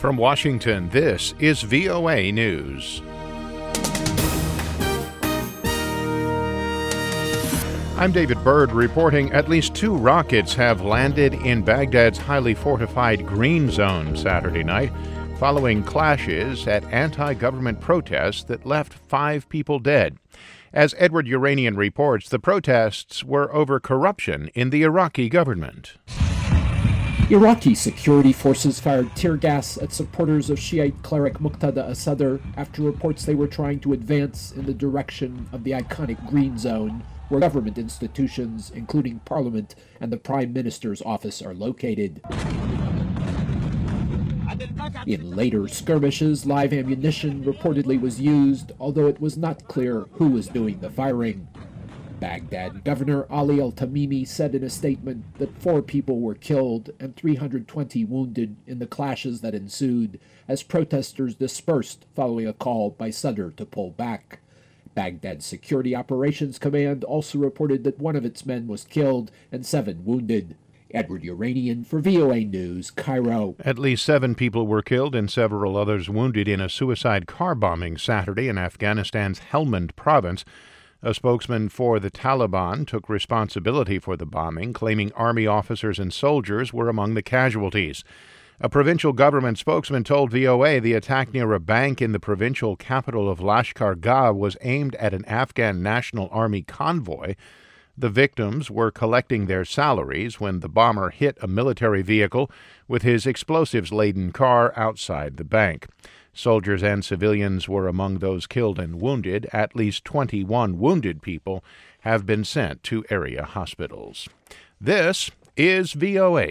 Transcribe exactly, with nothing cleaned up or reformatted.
From Washington, this is V O A News. I'm David Byrd reporting at least two rockets have landed in Baghdad's highly fortified Green Zone Saturday night, following clashes at anti-government protests that left five people dead. As Edward Uranian reports, the protests were over corruption in the Iraqi government. Iraqi security forces fired tear gas at supporters of Shiite cleric Muqtada as-Sadr after reports they were trying to advance in the direction of the iconic Green Zone, where government institutions, including Parliament and the Prime Minister's office, are located. In later skirmishes, live ammunition reportedly was used, although it was not clear who was doing the firing. Baghdad Governor Ali al-Tamimi said in a statement that four people were killed and three hundred twenty wounded in the clashes that ensued as protesters dispersed following a call by Sadr to pull back. Baghdad Security Operations Command also reported that one of its men was killed and seven wounded. Edward Uranian for V O A News, Cairo. At least seven people were killed and several others wounded in a suicide car bombing Saturday in Afghanistan's Helmand province. A spokesman for the Taliban took responsibility for the bombing, claiming army officers and soldiers were among the casualties. A provincial government spokesman told V O A the attack near a bank in the provincial capital of Lashkar Gah was aimed at an Afghan National Army convoy. The victims were collecting their salaries when the bomber hit a military vehicle with his explosives-laden car outside the bank. Soldiers and civilians were among those killed and wounded. At least twenty-one wounded people have been sent to area hospitals. This is V O A.